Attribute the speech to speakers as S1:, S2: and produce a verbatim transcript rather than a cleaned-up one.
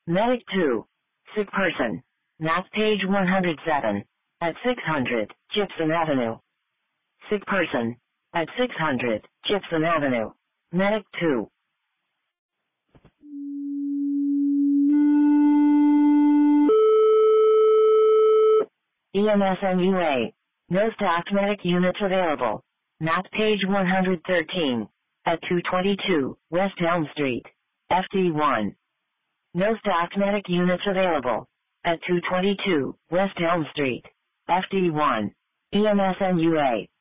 S1: Medic two. Sick person. Map page one hundred seven. At six hundred, Gibson Avenue. Sick person. At six hundred, Gibson Avenue. Medic two. E M S N U A. No staffed medic units available. Map page one hundred thirteen. At two twenty-two, West Elm Street. F D one. No staffed medic units available. At two twenty-two, West Elm Street. F D one. E M S N U A.